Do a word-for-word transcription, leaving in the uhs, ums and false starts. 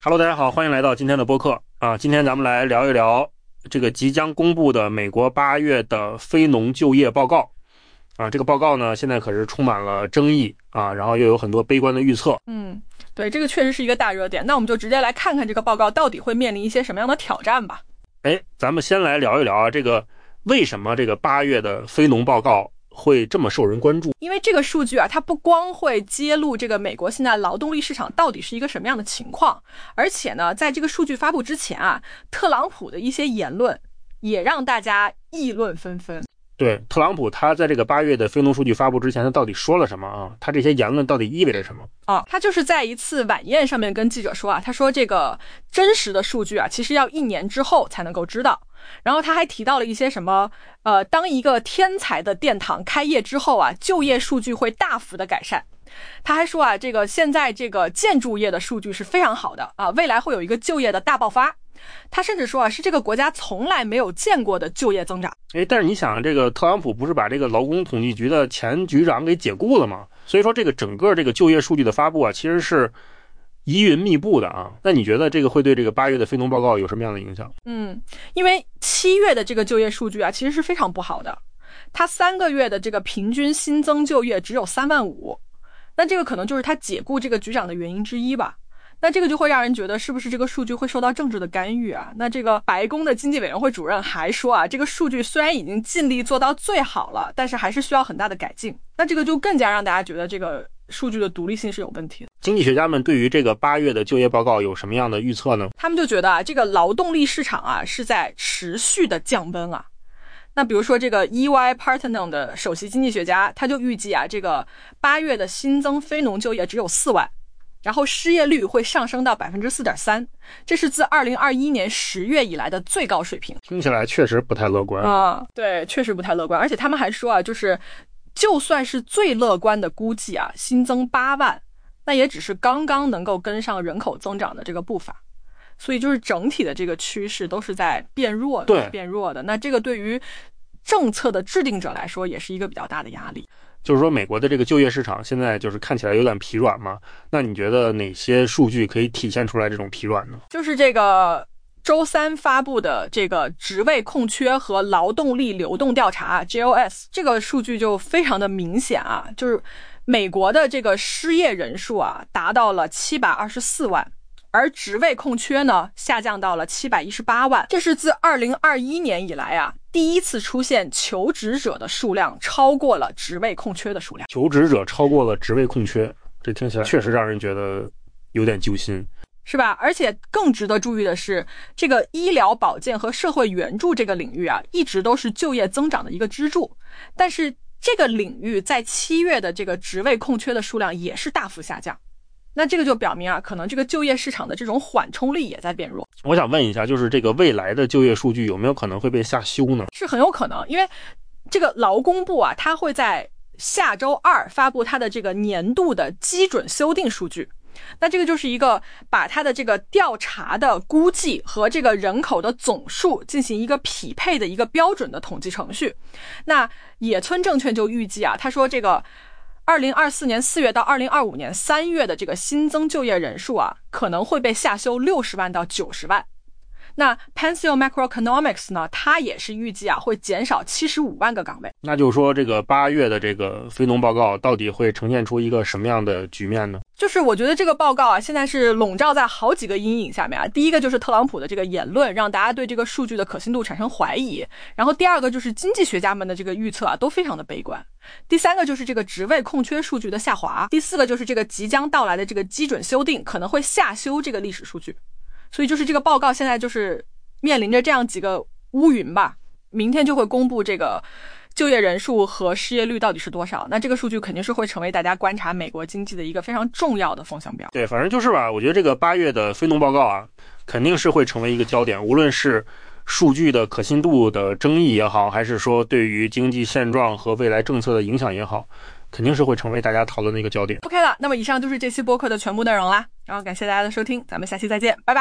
Hello， 大家好，欢迎来到今天的播客啊。今天咱们来聊一聊这个即将公布的美国八月的非农就业报告啊。这个报告呢，现在可是充满了争议啊，然后又有很多悲观的预测。 嗯，对，这个确实是一个大热点。那我们就直接来看看这个报告到底会面临一些什么样的挑战吧。 哎，咱们先来聊一聊啊，这个为什么这个八月的非农报告会这么受人关注？ 因为这个数据啊，它不光会揭露这个美国现在劳动力市场到底是一个什么样的情况，而且呢，在这个数据发布之前啊，特朗普的一些言论也让大家议论纷纷。 对，特朗普他在这个八月的非农数据发布之前，他到底说了什么啊？他这些言论到底意味着什么？ 啊，他就是在一次晚宴上面跟记者说啊，他说这个真实的数据啊，其实要一年之后才能够知道。然后他还提到了一些什么，呃，当一个天才的殿堂开业之后啊，就业数据会大幅的改善。他还说啊，这个现在这个建筑业的数据是非常好的啊，未来会有一个就业的大爆发。他甚至说啊，是这个国家从来没有见过的就业增长。 哎，但是你想，这个特朗普不是把这个劳工统计局的前局长给解雇了吗？所以说这个整个这个就业数据的发布啊，其实是疑云密布的啊。那你觉得这个会对这个八月的非农报告有什么样的影响？ 嗯，因为七月的这个就业数据啊，其实是非常不好的。它三个月的这个平均新增就业只有三万五，那这个可能就是他解雇这个局长的原因之一吧。那这个就会让人觉得是不是这个数据会受到政治的干预啊？那这个白宫的经济委员会主任还说啊，这个数据虽然已经尽力做到最好了，但是还是需要很大的改进。那这个就更加让大家觉得这个数据的独立性是有问题的。 经济学家们对于这个八月的就业报告有什么样的预测呢？ 他们就觉得啊，这个劳动力市场啊是在持续的降温啊。那比如说这个 E Y Partners 的首席经济学家，他就预计啊，这个八月的新增非农就业只有四万。然后失业率会上升到 百分之四点三， 这是自二零二一年十月以来的最高水平。 听起来确实不太乐观啊，对，确实不太乐观。而且他们还说啊，就是就算是最乐观的估计啊，新增八万，那也只是刚刚能够跟上人口增长的这个步伐。所以就是整体的这个趋势都是在变弱的， 对， 变弱的。那这个对于政策的制定者来说也是一个比较大的压力。 就是说美国的这个就业市场现在就是看起来有点疲软嘛，那你觉得哪些数据可以体现出来这种疲软呢？ 就是这个周三发布的这个职位空缺和劳动力流动调查 J O S， 这个数据就非常的明显啊，就是美国的这个失业人数啊达到了七百二十四万，而职位空缺呢下降到了七百一十八万，这是自二零二一年以来啊第一次出现求职者的数量超过了职位空缺的数量。 求职者超过了职位空缺，这听起来确实让人觉得有点揪心， 是吧？而且更值得注意的是，这个医疗保健和社会援助这个领域啊，一直都是就业增长的一个支柱，但是这个领域在七月的这个职位空缺的数量也是大幅下降。那这个就表明啊，可能这个就业市场的这种缓冲力也在变弱。 我想问一下，就是这个未来的就业数据有没有可能会被下修呢？ 是很有可能，因为这个劳工部啊，它会在下周二发布它的这个年度的基准修订数据。那这个就是一个把它的这个调查的估计和这个人口的总数进行一个匹配的一个标准的统计程序。那野村证券就预计啊，他说这个二零二四年四月到二零二五年三月的这个新增就业人数啊，可能会被下修六十万到九十万。那 Pencil Macroeconomics 呢，它也是预计啊会减少七十五万个岗位。 那就是说这个八月的这个非农报告到底会呈现出一个什么样的局面呢？ 就是我觉得这个报告啊，现在是笼罩在好几个阴影下面啊。第一个就是特朗普的这个言论，让大家对这个数据的可信度产生怀疑。然后第二个就是经济学家们的这个预测啊，都非常的悲观。第三个就是这个职位空缺数据的下滑。第四个就是这个即将到来的这个基准修订可能会下修这个历史数据。所以就是这个报告现在就是面临着这样几个乌云吧。明天就会公布这个就业人数和失业率到底是多少，那这个数据肯定是会成为大家观察美国经济的一个非常重要的风向标。 对，反正就是吧，我觉得这个八月的非农报告啊，肯定是会成为一个焦点，无论是数据的可信度的争议也好，还是说对于经济现状和未来政策的影响也好，肯定是会成为大家讨论的一个焦点。 OK 了，那么以上就是这期播客的全部内容啦，然后感谢大家的收听，咱们下期再见，拜拜。